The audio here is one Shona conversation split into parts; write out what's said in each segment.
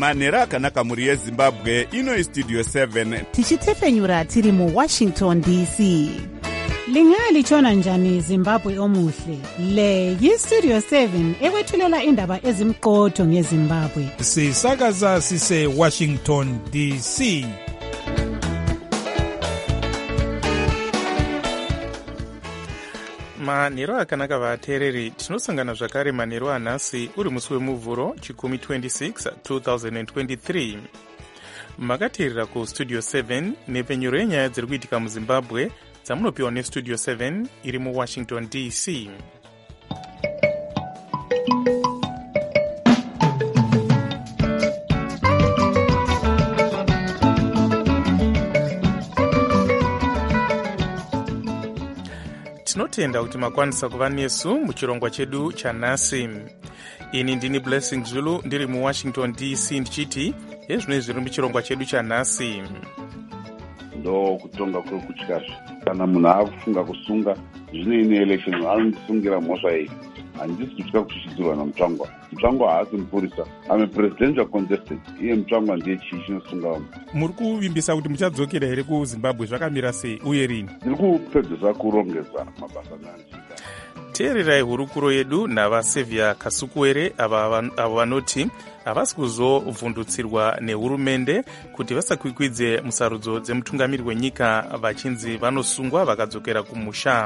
manhero akanaka mhuri yezimbabwe. Ino istudio 7 tichitefenyura tiri muwashington dc. Lingalitshona njani Zimbabwe omuhle? Le yistudio 7 ekwethulela indaba ezimqotho ngeZimbabwe. Sisakaza sise Washington DC. manhero akanaka vateereri, tinosangana zvakare manhero anhasi uri musi wemuvhuro chikumi 26 2023. makateerera kustudio 7 nepfenyuro yenyaya dziri kuitika muzimbabwe dzamunopiwa nestudio 7 iri muwashington dc. tinotenda kuti makwanisa kuva nesu muchirongwa chedu chanhasi. ini ndini Blessing Zulu ndiri muwashington dc ndichiti ezvinoi zviri muchirongwa chedu chanhasi. ndo kutonga kwekutyazve kana munhu akufunga kusunga zvino ine election anosungira mhosva iyi. handisi kutya kushidzirwa namutsvangwa. mutsvangwa haasi mupurisa, ame presidential contested. iye mutsvangwa ndiye chii chinosunga. muri kuvimbisa kuti muchadzokera here kuzimbabwe, zvakamira sei uye rini? ndiri kupedzesa kurongedza mabasa nanzika. teererai hurukuro yedu navasevhia kasukuwere avo vanoti havasi kuzovhundutsirwa nehurumende kuti vasakwikwidze musarudzo dzemutungamiri wenyika vachinzi vanosungwa vakadzokera kumusha.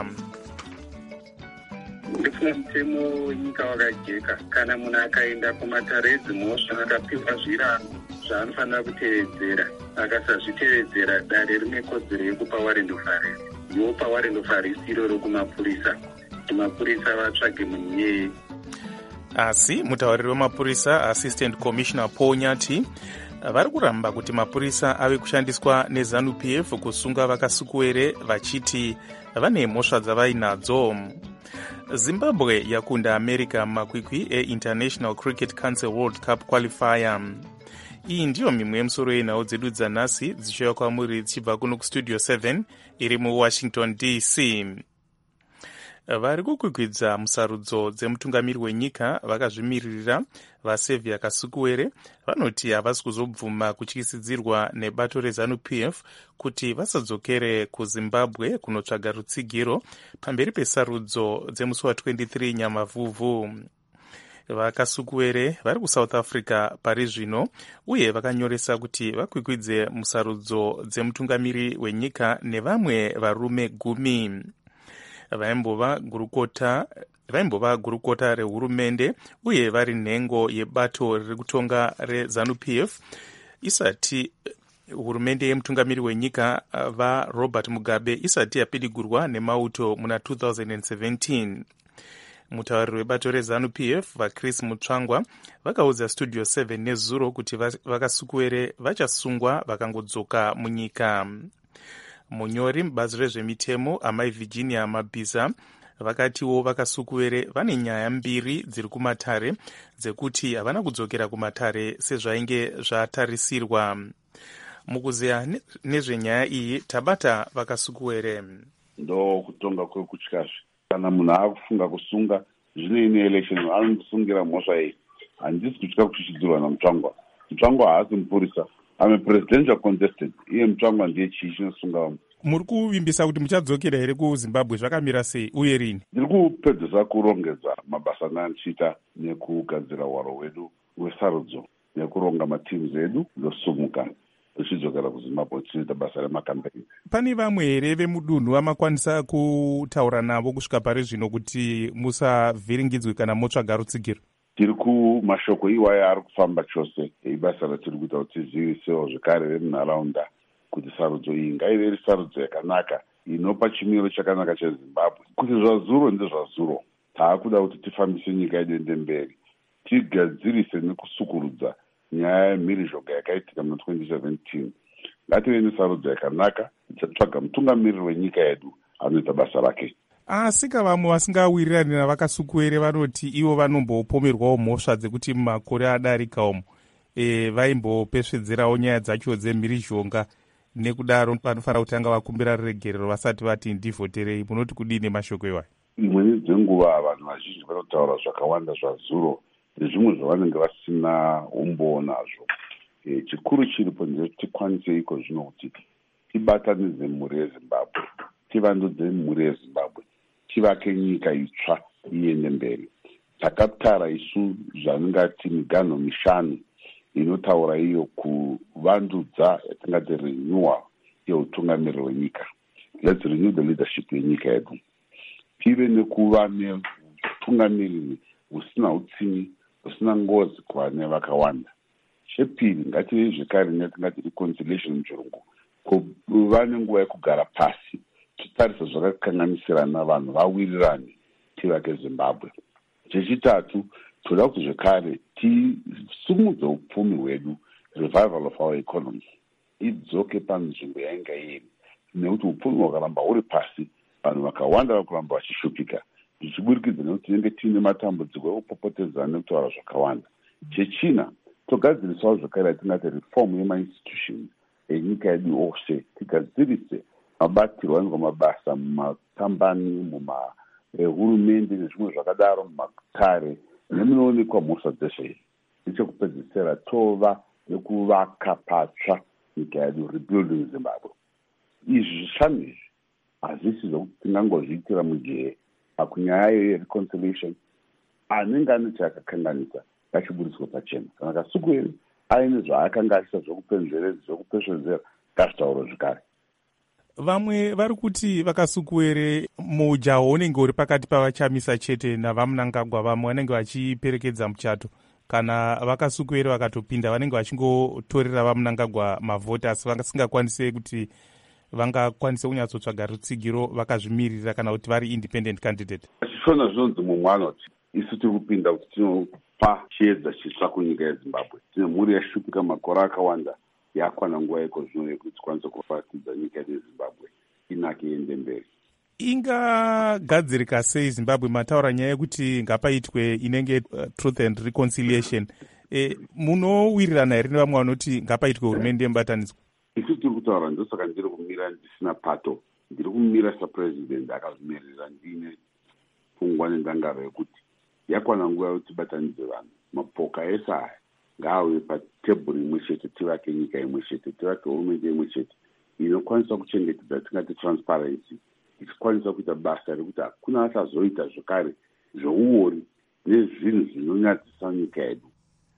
ndifuna mutemo wenyika wakajeka. kana munhu akaenda kumatare edzimhosva akapiwa zvirango zvaanofanira kutevedzera, akasazvitevedzera dare rine kodzero yekupa warrant of arrest. yopa warrant of arrest iroro kumapurisa kuti mapurisa vatsvage munhu iyeye. asi mutauriri wemapurisa assistant commissioner Paul Nyati vari kuramba kuti mapurisa ave kushandiswa neZANU-PF kusunga vakasukuwere vachiti vane mhosva dzavainadzo. zimbabwe yakunda america mumakwikwi eInternational Cricket Council World Cup qualifier. iyi ndiyo mimwe yemusoro yenhau dzedu dzanhasi dzichiuya kwamuri dzichibva kuno kustudio 7 iri muwashington dc. vari kukwikwidza musarudzo dzemutungamiri wenyika vakazvimiririra vasevhia kasukuwere vanoti havasi kuzobvuma kutyisidzirwa nebato reZANU-PF kuti vasadzokere kuzimbabwe kunotsvaga rutsigiro pamberi pesarudzo dzemusi wa23 nyamavhuvhu. vakasukuwere vari kusouth africa pari zvino uye vakanyoresa kuti vakwikwidze musarudzo dzemutungamiri wenyika nevamwe varume 10. vaimbova gurukota rehurumende uye vari nhengo yebato riri kutonga reZANU-PF isati hurumende yemutungamiri wenyika vaRobert Mugabe isati yapidigurwa nemauto muna 2017. mutauriri webato reZANU-PF vaChris Mutsvangwa vakaudza studio 7 nezuro kuti vakasukuwere vachasungwa vakangodzoka munyika. munyori mubazi rezvemitemo amai Virginia Mabhiza vakatiwo vakasukuwere vane nyaya mbiri dziri kumatare dzekuti havana kudzokera kumatare sezvainge zvatarisirwa. mukuzeya nezvenyaya iyi tabata vakasukuwere. ndo kutonga kwekutyazve kana munhu akufunga kusunga zvino ine election anosungira mhosva iyi. handisi kutya kushidzirwa namutsvangwa. mutsvangwa haasi mupurisa, ame presidential contested. iye mutsvangwa ndiye chii chinosunga. muri kuvimbisa kuti muchadzokera here kuzimbabwe, zvakamira sei uye rini? ndiri kupedzesa kurongedza mabasa nandichiita nekugadzira hwaro hwedu hwesarudzo nekuronga matims edu ndosumuka tichidzokera kuzimbabwe tichiita basa remakambeni. pane vamwe here vemudunhu vamakwanisa kutaura navo kusvika pari zvino kuti musavhiringidzwe kana motsvaga rutsigiro? tiri kumashoko iwayo ari kufamba chose ibasa ratiri kuita kuti tizivisewo zvekare vemunharaunda kuti sarudzo iyi ngaive iri sarudzo yakanaka inopa chimiro chakanaka chezimbabwe. kuti zvazuro ndezvazuro. taakuda kuti tifambise nyika yedu mberi, tigadzirise nekusukurudza nyaya yemhirizhonga yakaitika muna 2017. ngative nesarudzo yakanaka tichatsvaga mutungamiriri wenyika yedu anoita basa rake. asi vamwe vasingawirirani navakasukuwere vanoti ivo vanombopomerwawo mhosva dzekuti mumakore adarika umo vaimbopesvedzerawo nyaya dzacho dzemhirizhonga, nekudaro vanofanira kutanga vakumbira ruregerero vasati vati ndivhoterei. munoti kudini mashoko iwayo? imweni dzenguva vanhu vazhinji vanotaura zvakawanda zvazuro nezvimwe zvavanenge vasina umbo nazvo. chikuru chiripo ndechekuti tikwanise iko zvino kuti tibatanidze mhuri yezimbabwe, tivandudze mhuri yezimbabwe, tivake nyika itsva iende mberi. Takatara isu zvatingati miganho mishanu inotaura iyo kuvandudza yatingati renewal yeutungamiri hwenyika. Let's renew the leadership yenyika yedu. Tive nekuva neutungamiri husina utsinyi, husina ngozi kuvane vakawanda. Chepiri, ngative zvekare netingati reconciliation muchirungu, kuva nenguva yekugara pasi, titarisa zvakakanganisirana, vanhu vawirirane, tivake Zimbabwe. Chechitatu, toda kuti zvekare tisumudze upfumi hwedu, revival of our economy, idzoke panzvimbo yainga iri, nekuti upfumi hwakaramba huri pasi, vanhu vakawanda vakuramba vachishupika, tichiburikidza nekuti tinenge tiine matambudziko ekupopotedzana nekutaura zvakawanda. Chechina, togadzirisawo zvakare yatingati reform yemainstitutions enyika yedu ose, tigadzirise mabatirwo anoitwa mabasa mumakambani, hurumende nezvimwe zvakadaro, mumakare nemunoonekwa mhosva dzeshe. Nechekupedzisira, tova nekuvaka patsva nyika yedu, rebuilding Zimbabwe. Izvi zvishanu izvi hazvisi zvokuti tingangozviitira mujee. Pakunyaya yereconciliation, anenge ane chaakakanganisa ngachiburiswe pachena. Kana Kasungwere aine zvaakanga achita zvokupesvedzera, ngazvitaurwe zvekare. Vamwe vari kuti vakasukuwere mujaho unenge uri pakati pavachamisa chete navamunangagwa, vamwe vanenge vachiperekedza muchato. Kana vakasukuwere vakatopinda vanenge vachingotorera vamunangagwa mavhoti, asi vasingakwanise kuti vangakwanise kunyatsotsvaga rutsigiro vakazvimirira kana kuti vari independent candidate. Achishona zvinonzi mumwe anoti isu tiri kupinda kuti tinopa chiedza chitsva kunyika yeZimbabwe. Tine mhuri yashupika makore akawanda, yakwana nguva iko zvino yekuti tikwanise kufatidza nyika yeZimbabwe inake iende mberi. Ingagadzirika sei Zimbabwe? Mataura nyaya yekuti ngapaitwe inenge truth and reconciliation. Munowirirana here nevamwe vanoti ngapaitwe hurumende yemubatanidzwa? Isu tiri kutaura, ndosaka ndiri kumira ndisina pato. Ndiri kumira sapresident akazvimirira ndine pfungwa nendangaro yekuti yakwana nguva yekuti tibatanidze vanhu. Mapoka ese aya ngaave patebhuri imwe chete, tivake nyika imwe chete, tivake hurumende imwe chete inokwanisa kuchengetedza tingati transparency, ichikwanisa kuita basa rekuti hakuna achazoita zvakare zvouori nezvinhu zvinonyadzisa nyika yedu.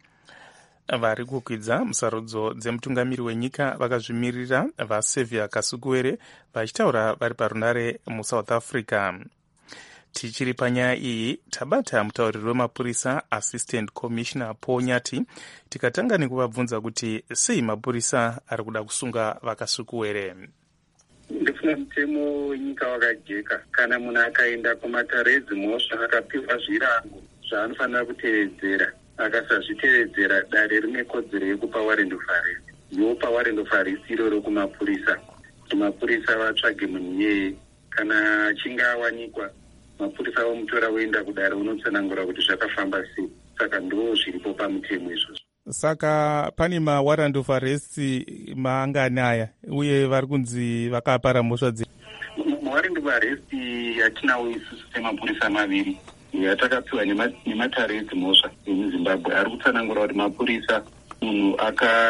Vari kukwidza musarudzo dzemutungamiri wenyika vakazvimirira vaSaviour Kasukuwere vachitaura vari parunare muSouth Africa. Tichiri panyaya iyi, tabata mutauriri wemapurisa Assistant Commissioner Paul Nyati tikatanga nekuvabvunza kuti sei mapurisa ari kuda kusunga vakasukuwere. Ndifuna mutemo wenyika wakajeka. Kana munhu akaenda kumatare edzimhosva akapiwa zvirango zvaanofanira kutevedzera, akasazvitevedzera, dare rine kodzero yekupa warrant of arrest. Yopa warrant of arrest iroro kumapurisa, kuti mapurisa vatsvage munhu iyeye. Kana achinge awanikwa, mapurisa vomutora voenda kudare, unotsanangura kuti zvakafamba sei. Saka ndo zviripo pamutemo izvozvo. Saka pane mawarrant of arrest maangani aya, uye vari kunzi vakapara mhosva dze. Mawarrant of arrest yatinawo isusu semapurisa maviri yatakapiwa nematare edzimhosva emuZimbabwe ari kutsanangura kuti mapurisa, munhu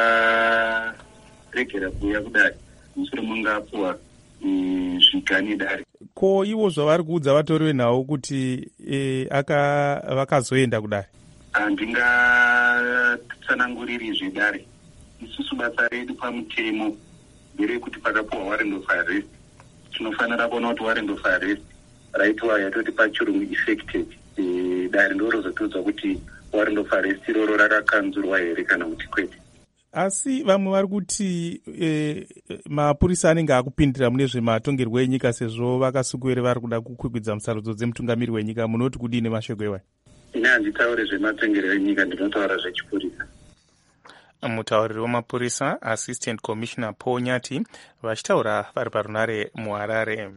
akaregera kuuya kudare, mushure munge apuwa zvigani dare. Ko ivo zvavari kuudza vatori venhau kuti vakazoenda kudare? Handingatsananguriri zvedare. Isusu basa redu pamutemo nderekuti pakapuwa warrant of arrest, tinofanira kuona kuti warrant of arrest raitwa yatoti pachirungu effected. Dare ndorozotodzwa kuti warrant of arrest iroro rakakanzurwa here kana kuti kwete. Asi vamwe vari kuti mapurisa anenge akupindira mune zvematongerwo enyika, sezvo vakasukuwere vari kuda kukwikwidza musarudzo dzemutungamiri wenyika. Munoti kudini mashoko ewa? Ine handitaure zvematongerwo enyika, ndinotaura zvechipurisa. Mutauriri wemapurisa Assistant Commissioner Paul Nyati vachitaura vari parunare muHarare.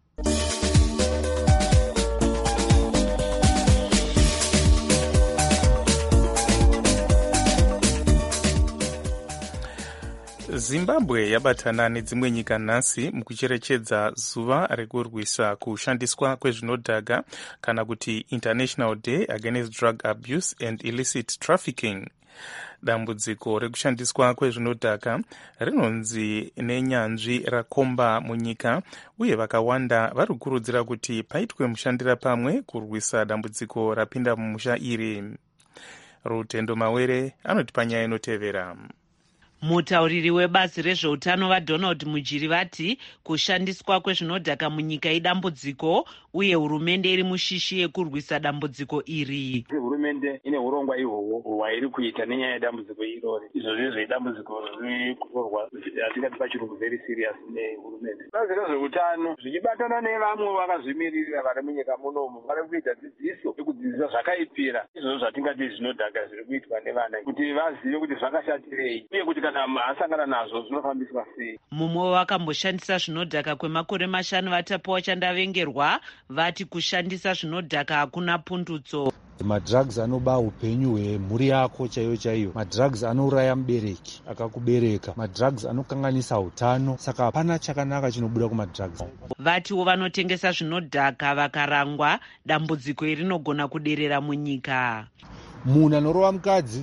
Zimbabwe yabatana nedzimwe nyika nhasi mukucherechedza zuva rekurwisa kushandiswa kwezvinodhaka kana kuti International Day Against Drug Abuse and Illicit Trafficking. Dambudziko rekushandiswa kwezvinodhaka rinonzi nenyanzvi rakomba munyika, uye vakawanda vari kukurudzira kuti paitwe mushandira pamwe kurwisa dambudziko rapinda mumusha iri. Rutendo Mawere anoti panyaya inotevera. Mutauriri webazi rezveutano vaDonald Mujiri vati kushandiswa kwezvinodhaka munyika idambudziko uye hurumende iri mushishi yekurwisa dambudziko iri. Hurumende ine urongwa ihwohwo hwairi kuita nenyaya yedambudziko irori. Izvo zvezvo idambudziko riri kutorwa atingati pachirungu very serious nehurumende. Bazi rezveutano zvichibatana nevamwe vakazvimirira vari munyika munomu vari kuita dzidziso yekudzidzisa zvakaipira izvozvo zvatingati zvinodhaka zviri kuitwa nevana kuti vazive kuti zvakashatirei uye kuti kana asangana nazvo zvinofambiswa sei. Mumwe vakamboshandisa zvinodhaka kwemakore 5 vatapiwa chandavengerwa vati kushandisa zvinodhaka hakuna pundutso. Madrugs anoba upenyu hwemhuri yako chaiyo chaiyo. Madrugs anouraya mubereki akakubereka. Madrugs anokanganisa utano, saka hapana chakanaka chinobuda kumadrugs. Vatiwo vanotengesa zvinodhaka vakarangwa, dambudziko iri rinogona kuderera munyika. Munhu anorova mukadzi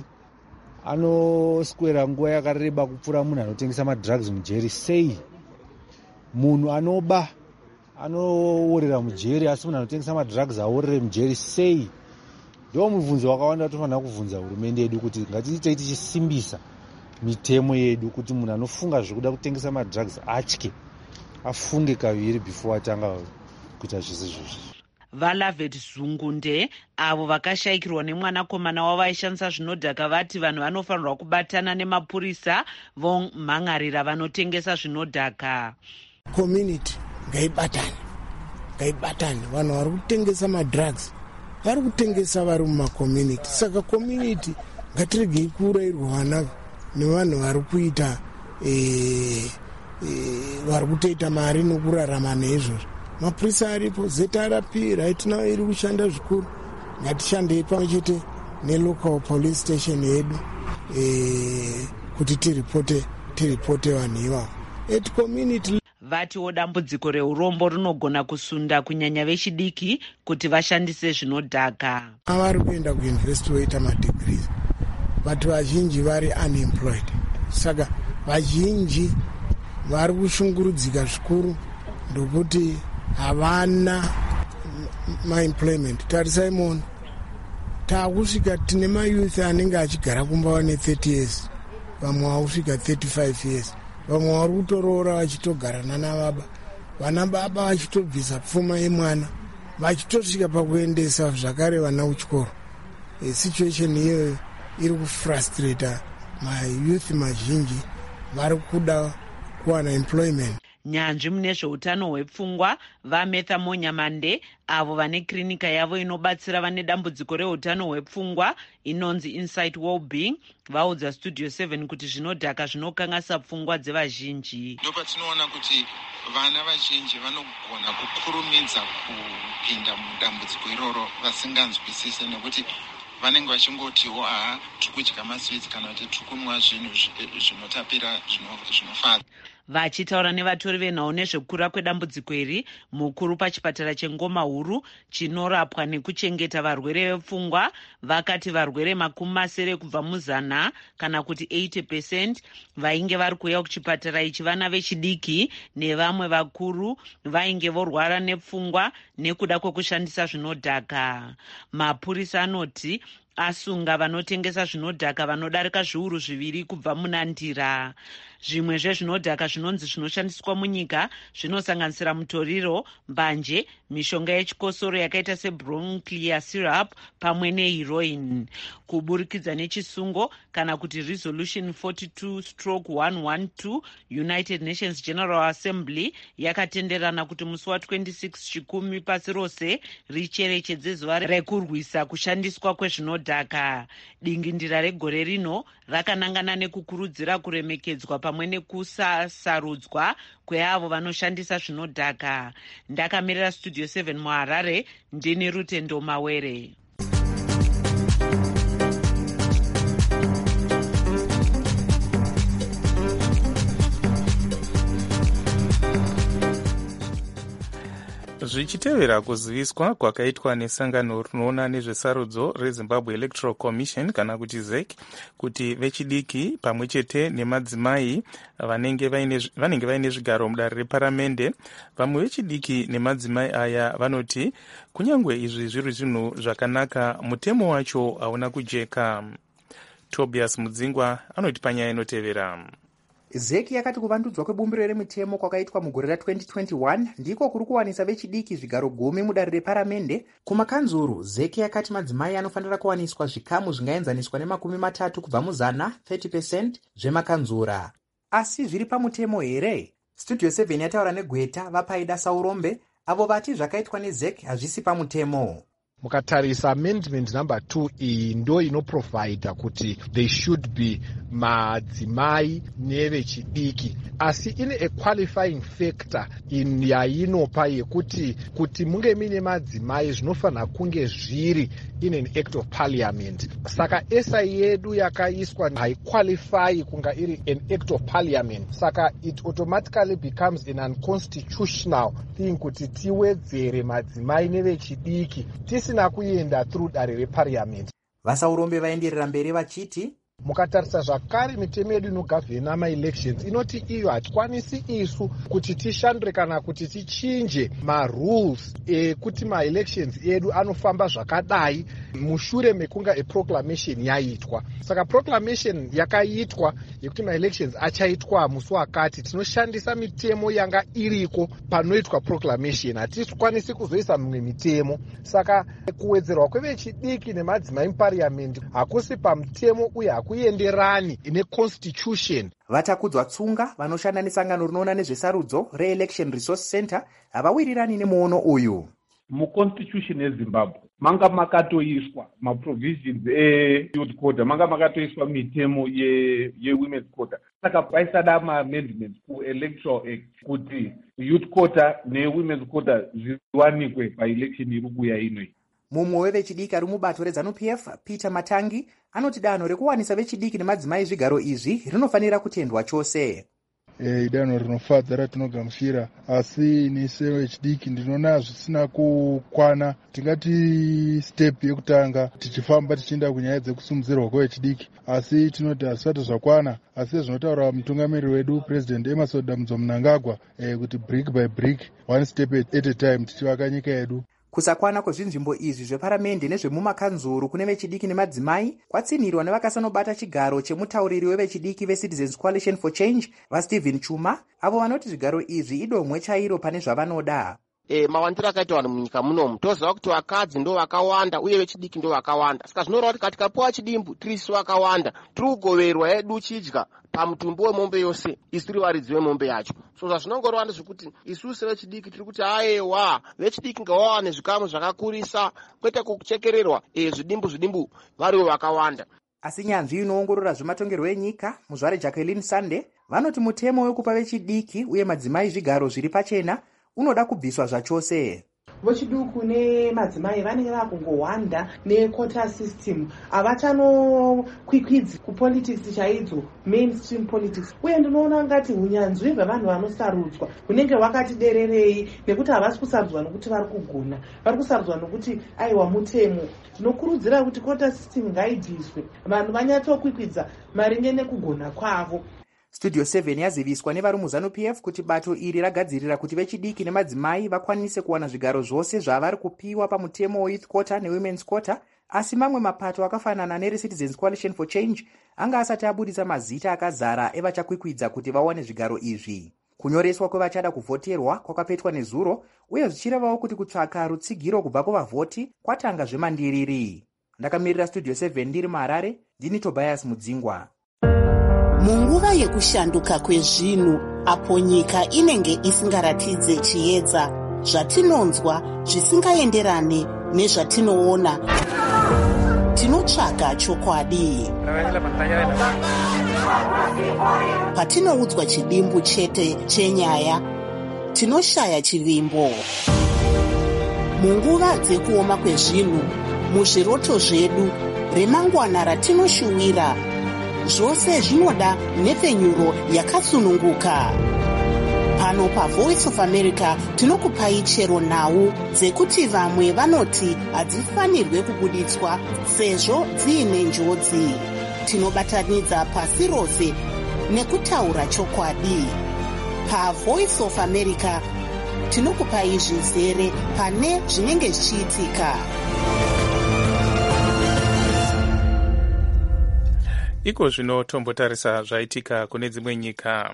anoswera nguva yakareba kupfuura munhu anotengesa madrugs mujeri sei? Munhu anoba anoorera mujeri, asi munhu anotengesa madrugs aorere mujeri sei? Ndo mubvunzo wakawanda tofanira kubvunza hurumende yedu kuti ngatiitei tichisimbisa mitemo yedu kuti munhu anofunga zvekuda kutengesa madrugs atye, afunge kaviri before atanga kuita zvese izvozvi. Valavet Zungunde avo vakashayikirwa nemwanakomana wavo aishandisa zvinodhaka vati vanhu vanofanirwa kubatana nemapurisa vomhangarira vanotengesa zvinodhaka. Community ngaibatane, vanhu vari kutengesa madrugs vari kutengesa vari mumakommunity. Saka community ngatiregei kuurayirwa vana nevanhu vari kuita vari kutoita mari nokurarama neizvozvo. Mapurisa aripo, ZRP right now iri kushanda zvikuru. Ngatishandei pamwe chete nelocal police station yedu kuti tiripote vanhu ivavo. At community Vatiwo dambudziko reurombo rinogona kusunda kunyanya vechidiki kuti vashandise zvinodhaka. Vari kuenda kuuniversity voita madegrees, vatu vazhinji vari unemployed. Saka vazhinji vari kushungurudzika zvikuru ndokuti havana maemployment. Tarisai munhu taakusvika tine mayouth anenge achigara kumba vane 30 years, vamwe vakusvika 35 years, vamwe vari kutoroora vachitogarana navaba, vana baba vachitobvisa pfuma yemwana vachitosvika pakuendesa zvakare vana kuchikoro. Situation iyoyo iri kufrustrata mayouth mazhinji vari kuda kuwana employment. Nyanzvi mune zveutano hwepfungwa vaMetha Monyamande avo vane klinika yavo inobatsira vane dambudziko reutano hwepfungwa inonzi Insight Wellbeing vaudza Studio 7 kuti zvinodhaka zvinokangasa pfungwa dzevazhinji. Ndopatinoona kuti vana vazhinji vanogona kukurumidza kupinda mudambudziko iroro vasinganzwisise nekuti vanenge vachingotiwo tikudya maswitsi kana kuti tikunwa zvinhu zvinotapira zvinofadza. Vachitaura nevatori venhau nezvekukura kwedambudziko iri, mukuru pachipatara cheNgoma Huru chinorapwa nekuchengeta varwere vepfungwa vakati varwere 80 kubva muzana kana kuti 80% vainge vari kuuya kuchipatara ichi vana vechidiki nevamwe vakuru vainge vorwara nepfungwa nekuda kwekushandisa zvinodhaka. Mapurisa anoti asunga vanotengesa zvinodhaka vanodarika zviuru 2 kubva munandira. Zvimwe zvezvinodhaka zvinonzi zvinoshandiswa munyika zvinosanganisira mutoriro, mbanje, mishonga yechikosoro yakaita sebronclear syrup pamwe neheroin. Kuburikidza nechisungo kana kuti resolution 42/112 United Nations General Assembly yakatenderana kuti musi wa26 Chikumi pasi rose richerechedze zuva rekurwisa kushandiswa kwezvinodhaka. Dingindira regore rino rakanangana nekukurudzira kuremekedzwa pamwe nekusasarudzwa kweavo vanoshandisa zvinodhaka. Ndakamirira Studio 7 muHarare, ndini Rutendo Mawere. Zvichitevera kuziviswa kwakaitwa nesangano rinoona nezvesarudzo reZimbabwe Electoral Commission kana kuti ZEC kuti vechidiki pamwe chete nemadzimai vanenge vaine zvigaro mudare reparamende, vamwe vechidiki nemadzimai aya vanoti kunyange izvi zviri zvinhu zvakanaka, mutemo wacho hauna kujeka. Tobias Mudzingwa anoti panyaya inotevera. ZEC yakati kuvandudzwa kwebumbiro remitemo kwakaitwa mugore ra2021 ndiko kuri kuwanisa vechidiki zvigaro 10 mudare reparamende. Kumakanzuru, ZEC yakati madzimai anofanira kuwaniswa zvikamu zvingaenzaniswa ne30 kubva muzana 30% zvemakanzura. Asi zviri pamutemo here? Studio 7 yataura neGweta Vapaida Saurombe avo vati zvakaitwa neZEC hazvisi pamutemo. Mukatarisa amendment number 2 iyi ndo inoprovide kuti they should be madzimai nevechidiki, asi ine a qualifying factor in yainopa yekuti kuti munge mine madzimai zvinofanira kunge zviri in an act of parliament. Saka SI yedu yakaiswa haiqualify kunga iri an act of parliament, saka it automatically becomes an unconstitutional thing kuti tiwedzere madzimai nevechidiki tisina kuenda through dare reparliament. Vasaurombe vaenderera mberi vachiti mukatarisa zvakare mitemo yedu inogavhena maelections inoti iyo hatikwanisi isu kuti tishandure kana kuti tichinje marules ekuti maelections edu anofamba zvakadai mushure mekunga proclamation yaitwa. Saka proclamation yakaitwa yekuti maelections achaitwa musi wakati, tinoshandisa mitemo yanga iriko panoitwa proclamation, hatikwanisi kuzoisa mimwe mitemo. Saka kuwedzerwa kwevechidiki nemadzimai muparliament hakusi pamutemo uye hakuenderani neconstitution. Vatakudzwa Tsunga vanoshanda nesangano rinoona nezvesarudzo reElection Resource Center havawirirani nemuono uyu. Muconstitution yeZimbabwe manga makatoiswa maprovisions youth quota, manga makatoiswa mitemo yewomen's quota. Saka paisada maamendments kuelectoral act kuti youth quota newomen's quota zviwanikwe paelection iri kuuya inoi. Mumwe wevechidiki ari mubato reZANU-PF, Peter Matangi, anoti danho rekuwanisa vechidiki nemadzimai zvigaro izvi rinofanira kutendwa chose. Idanho rinofadza ratinogamuchira, asi nise vechidiki ndinoona zvisina kukwana. Tingati step yekutanga tichifamba tichienda kunyaya dzekusimudzirwa kwevechidiki, asi tinoti hazvisati zvakwana. Asi zvinotaura mutungamiriri wedu President Emmerson Damudza Mnangagwa kuti brick by brick, one step at a time, tichivaka nyika yedu. Kusakwana kwezvinzvimbo izvi zveparamende nezvemumakanzuru kune vechidiki nemadzimai kwatsinirwa nevakasanobata chigaro chemutauriri wevechidiki veCitizens Coalition for Change vaStephen Chuma, avo vanoti zvigaro izvi idomwe chairo pane zvavanoda. Mawandiro akaita vanhu munyika munomu toziva kuti vakadzi ndo vakawanda uye vechidiki ndo vakawanda. Saka zvinoreva kuti katikapuwa chidimbu tirisu vakawanda, tiri kugoverwa yedu chidya pamutumbi wemombe yose, isu tiri varidzi vemombe yacho. So zvazvinongoreva ndezvekuti isusu vechidiki tiri kuti ayewa vechidiki ngavawane zvikamu zvakakurisa kwete kuchekererwa zvidimbu variwo vakawanda. Asi nyanzvi inoongorora zvematongerwo enyika muzvare Jacqueline Sande vanoti mutemo wekupa vechidiki uye madzimai zvigaro zviri pachena unoda kubviswa zvachose. Vechiduku nemadzimai vanenge vakungowanda nequota system, havachanokwikwidzi kupolitics chaidzo, mainstream politics. Uye ndinoona ngati hunyanzvi hwevanhu vanosarudzwa hunenge hwakati dererei, nekuti havasi kusarudzwa nokuti vari kugona, vari kusarudzwa nokuti aiwa mutemo. Tinokurudzira kuti quota system ngaibviswe, vanhu vanyatsokwikwidza maringe nekugona kwavo. Studio 7 yaziviswa nevari muZANU-PF kuti bato iri ragadzirira kuti vechidiki nemadzimai vakwanise kuwana zvigaro zvose zvavari kupiwa pamutemo weYouth Quota neWomen's Quota, asi mamwe mapato akafanana nereCitizens Coalition for Change anga asati abudisa mazita akazara evachakwikwidza kuti vawane zvigaro izvi. Kunyoreswa kwevachada kuvhoterwa kwakapetwa nezuro, uye zvichirevawo kuti kutsvaka rutsigiro kubva kuvavhoti kwatanga zvemandiriri. Ndakamirira Studio 7 ndiri muHarare, ndini Tobias Mudzingwa. Munguva yekushanduka kwezvinhu, apo nyika inenge isingaratidze chiedza, zvatinonzwa zvisingaenderane nezvatinoona, tinotsvaga chokwadi. Patinoudzwa chidimbu chete chenyaya, tinoshaya chivimbo. Munguva dzekuoma kwezvinhu, muzviroto zvedu, remangwana ratinoshuwira, zvose zvinoda nhepfenyuro yakasununguka. pano pavoice of america tinokupai chero nhau dzekuti vamwe vanoti hadzifanirwe kubuditswa sezvo dziine njodzi. Tinobatanidza pasi rose nekutaura chokwadi. PaVoice of America tinokupai zvizere pane zvinenge zvichiitika. Iko zvino tombotarisa zvaitika kune dzimwe nyika.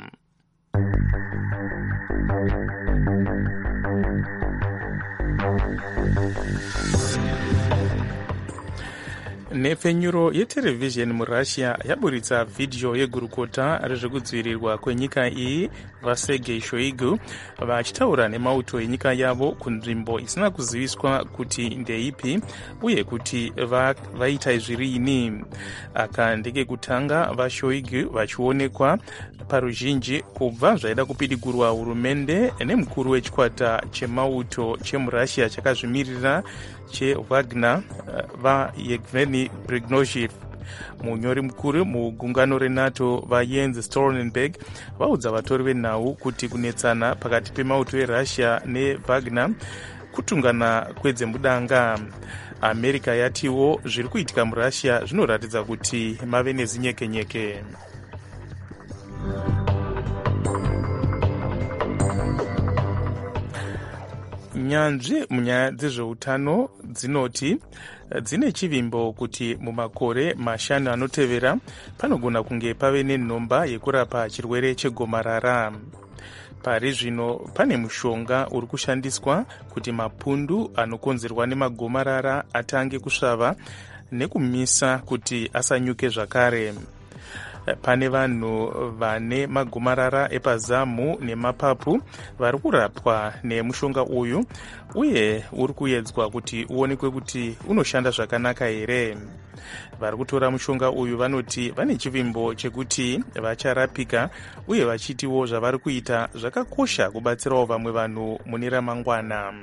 Nhepfenyuro yeterevhizheni muRussia yaburitsa vhidhiyo yegurukota rezvekudzivirirwa kwenyika iyi vaSergei Shoigu vachitaura nemauto enyika yavo kunzvimbo isina kuziviswa kuti ndeipi uye kuti vaita zvirini. Aka ndekekutanga vaShoigu vachionekwa paruzhinji kubva zvaida kupidigurwa hurumende nemukuru wechikwata chemauto chemuRussia chakazvimirira cheWagner vaYevgeny Prigozhin. Munyori mukuru mugungano reNATO vaJens Stoltenberg vaudza vatori venhau kuti kunetsana pakati pemauto eRussia neWagner kutungana kwedzemudanga. America yatiwo zviri kuitika muRussia zvinoratidza kuti mave nezinyekenyeke. Nyanzvi munyaya dzezveutano dzinoti dzine chivimbo kuti mumakore mashanu anotevera panogona kunge pave nenhomba yekurapa chirwere chegomarara. Pari zvino pane mushonga uri kushandiswa kuti mapundu anokonzerwa nemagomarara atange kusvava nekumisa kuti asanyuke zvakare. Pane vanhu vane magomarara epazamu nemapapu vari kurapwa nemushonga uyu uye uri kuedzwa kuti uonekwe kuti unoshanda zvakanaka here. Vari kutora mushonga uyu vanoti vane chivimbo chekuti vacharapika uye vachitiwo zvavari kuita zvakakosha kubatsirawo vamwe vanhu mune ramangwana.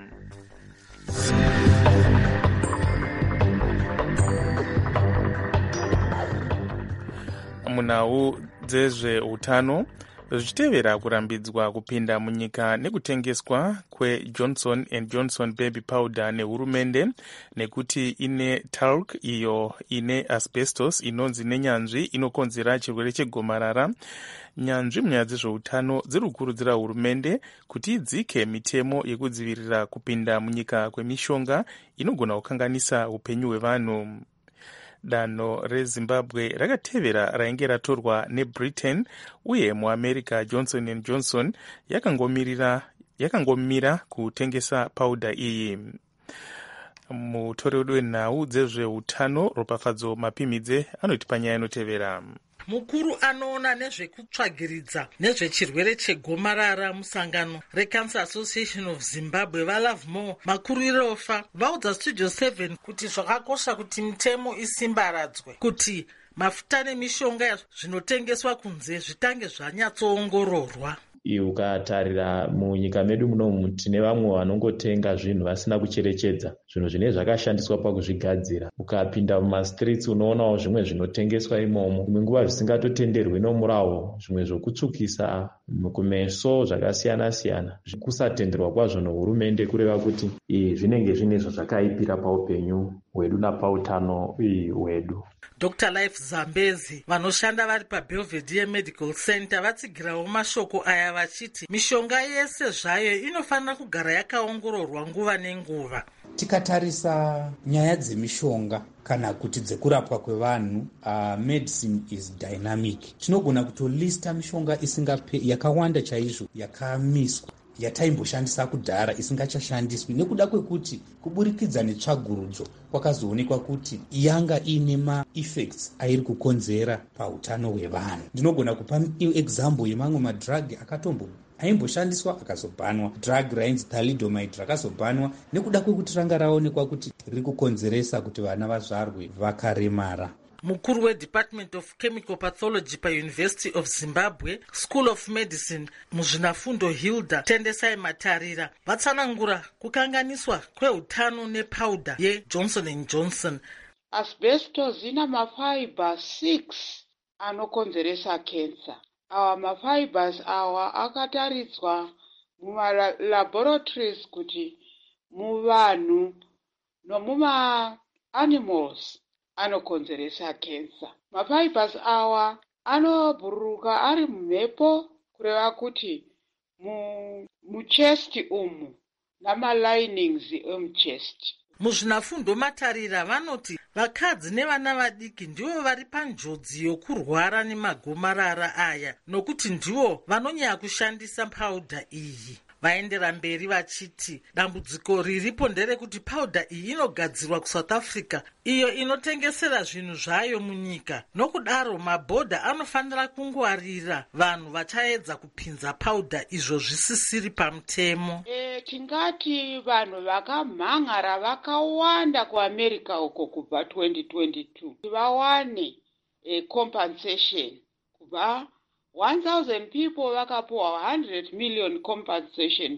Munhau dzezveutano zvichitevera kurambidzwa kupinda munyika nekutengeswa kweJohnson & Johnson baby powder nehurumende nekuti ine talc iyo ine asbestos inonzi nenyanzvi inokonzera chirwere chegomarara. Nyanzvi munyaya dzezveutano dziri kukurudzira hurumende kuti idzike mitemo yekudzivirira kupinda munyika kwemishonga inogona kukanganisa upenyu hwevanhu. Danho reZimbabwe rakatevera rainge ratorwa neBritain uye muAmerica Johnson & Johnson yakangomira kutengesa pauda iyi. Mutori wedu wenhau dzezveutano Ropafadzo Mapimidze anoti panyaya inotevera. Mukuru anoona nezvekutsvagiridza nezvechirwere chegomarara musangano reCancer Association of Zimbabwe vaLovemore Makurirofa vaudza Studio 7 kuti zvakakosha kuti mitemo isimbaradzwe kuti mafuta nemishonga zvinotengeswa kunze zvitange zvanyatsoongororwa. Ukatarira munyika medu munomu tine vamwe vanongotenga zvinhu vasina kucherechedza zvinhu zvine zvakashandiswa pakuzvigadzira. Ukapinda mumastreets unoonawo zvimwe zvinotengeswa imomo, imwe nguva zvisingatotenderwi nomurawo, zvimwe zvokutsukisa kumeso zvakasiyana siyana. Kusatenderwa kwazvo nehurumende kureva kuti zvinenge zvine zvakaipira paupenyu hwedu napautano hwedu. Dr. Life Zambezi vanoshanda vari paBelvedere Medical Center vatsigirawo mashoko aya vachiti mishonga yese zvayo inofanira kugara yakaongororwa nguva nenguva. Tikatarisa nyaya dzemishonga kana kuti dzekurapwa kwevanhu, medicine is dynamic. Tinogona kutolista mishonga yakawanda chaizvo yakamiswa yataimboshandisa kudhara isingachashandiswi nekuda kwekuti kuburikidza netsvagurudzo kwakazoonekwa kuti yanga ine ma-effects airi kukonzera pautano hwevanhu. Ndinogona kupa example yemamwe madrug aimboshandiswa akazobhanwa. Drug rainzi thalidomide rakazobhanwa nekuda kwekuti ranga raonekwa kuti riri kukonzeresa kuti vana vazvarwe vakaremara. Mukuru weDepartment of Chemical Pathology paUniversity of Zimbabwe School of Medicine muzvinafundo Hilda Tendesai Matarira vatsanangura kukanganiswa kweutano nepauda yeJohnson & Johnson. Asbestos ina mafibers 6 anokonzeresa cancer. Awa mafibers awa akataridzwa mumalaboratories kuti muvanhu nomuma-animals anokonzeresa kensa. Mafibers awa anobhururuka ari mumhepo kureva kuti muchest umu namalinings emuchest. Muzvinafundo Matarira vanoti vakadzi nevana vadiki ndivo vari panjodzi yokurwara nemagomarara aya nokuti ndivo vanonyanya kushandisa paudha iyi. Vaendera mberi vachiti dambudziko riripo nderekuti paudha iyi inogadzirwa kuSouth Africa iyo inotengesera zvinhu zvayo munyika. Nokudaro mabhodha anofanira kungwarira vanhu vachaedza kupinza paudha izvo zvisisiri pamutemo. Tingati vanhu vakamhangara vakawanda kuAmerica uko kubva 2022 vawane compensation kubva 1,000 people vakapuwa 100 million compensation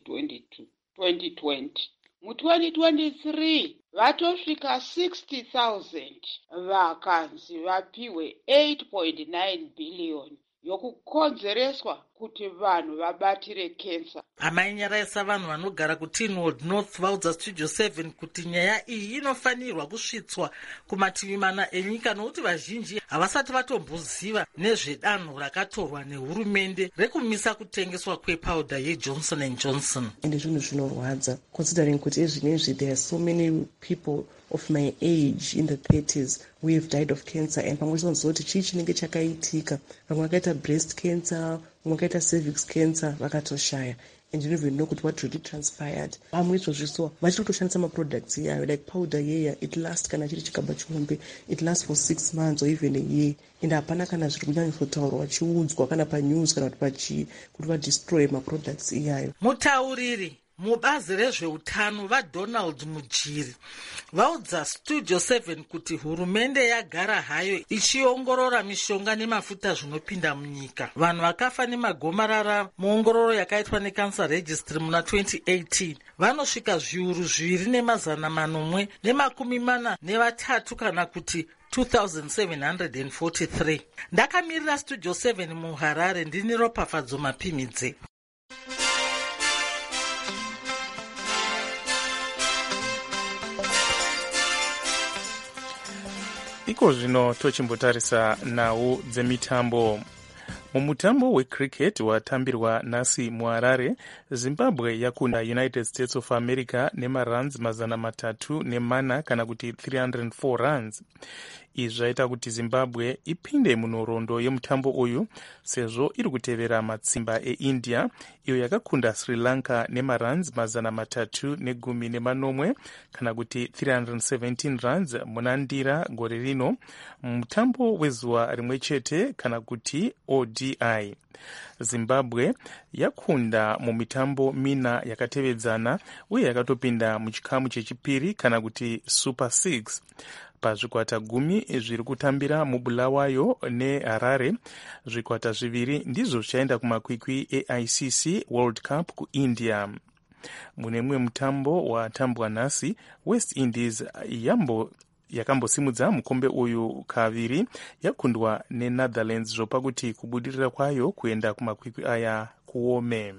2020. Mu2023 vatosvika 60,000 vakanzi vapiwe 8.9 billion yokukonzereswa kuti vanhu vabatire kensa. Amai Nyaraisa vanhu vanogara kuTinwood North vaudza Studio 7 kuti nyaya iyi inofanirwa kusvitswa kumativi mana enyika nokuti vazhinji havasati vatomboziva nezvedanho rakatorwa nehurumende rekumisa kutengeswa kwepauda yeJohnson & Johnson. Ende zvinhu zvinorwadza considering kuti ezvinezvi there are so many people of my age in the 30s who have died of cancer, and pamwe sonzoti chii chinenge chakaitika. Vamwe vakaita breast cancer, vamwe vakaita cervix cancer vakatoshaya, and you don't even know what really transpired. Vamwe izvozvi so vachitoshandisa maproducts iyayo like powder yeya, it lasts kana chiri chikaba chombe, it lasts for 6 months or even a year, and hapana kana zviri kunyanyotsotaurwa vachiudzwa kana panews kana kuti vadestroy maproducts iyayo. Mutauriri mubazi rezveutano vaDonald Mujiri vaudza Studio 7 kuti hurumende yagara hayo ichiongorora mishonga nemafuta zvinopinda munyika. Vanhu vakafa nemagomarara muongororo yakaitwa neCancer Registry muna 2018 vanosvika zviuru 2,443 kana kuti 2,743. Ndakamirira Studio 7 muHarare ndini Ropafadzo Mapimidze. Iko zvino tochimbotarisa nhau dzemitambo. Mumutambo wecricket watambirwa nhasi muHarare, Zimbabwe yakunda United States of America nemaruns 304 kana kuti 304 runs. Izvi zvaita kuti Zimbabwe ipinde munhoroondo yemutambo uyu sezvo iri kutevera matsimba eIndia iyo yakakunda Sri Lanka nemaruns 310 kana kuti 317 runs muna Ndira gore rino mutambo wezuva rimwe chete kana kuti ODI. Zimbabwe yakunda mumitambo mina yakatevedzana uye yakatopinda muchikamu chechipiri kana kuti Super 6. Pazvikwata 10 zviri kutambira muBulawayo neHarare, zvikwata 2 ndizvo zvichaenda kumakwikwi eICC World Cup kuIndia. Mune mumwe mutambo watambwa nhasi, West Indies yakambosimudza mukombe uyu kaviri yakundwa neNetherlands zvopa kuti kubudirira kwayo kuenda kumakwikwi aya kuome.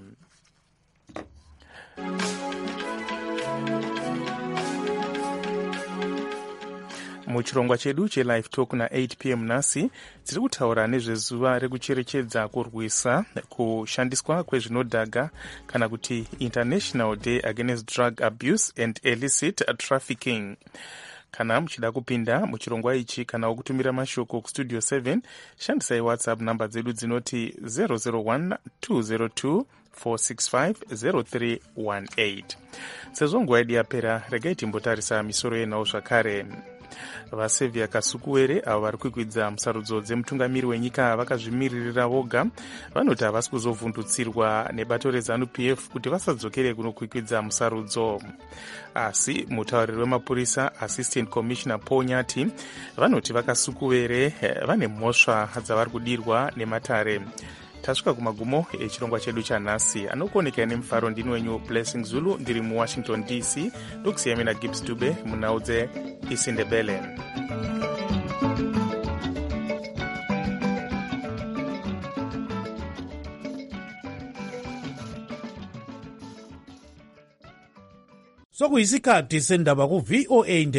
Muchirongwa chedu cheLive Talk na8 p.m. nhasi tiri kutaura nezvezuva rekucherechedza kurwisa kushandiswa kwezvinodhaga kana kuti International Day Against Drug Abuse and Illicit Trafficking. Kana muchida kupinda muchirongwa ichi kana wokutumira mashoko kuStudio 7 shandisai WhatsApp namba dzedu dzinoti 001 202 465 0318. Sezvo nguva yedu yapera, regai timbotarisa misoro yenhau zvakare. Vasevia Kasukuwere avo vari kukwidza musarudzo dzemutungamiri wenyika vakazvimiririra voga vanoti havasi kuzovhundutsirwa nebato reZANU-PF kuti vasadzokere kunokwikwidza musarudzo. Asi mutauriri wemapurisa Assistant Commissioner Paul Nyati vanoti vaKasukuwere vane mhosva dzavari kudirwa nematare. Tasvika kumagumo echirongwa chedu chanhasi. Anokuonekera nemufaro ndini wenyu Blessing Zulu, ndiri muWashington DC. Ndokusiyami naGibbs Dube munhau dzeIsindebele. sokuyisikhathi sendaba ku-VOA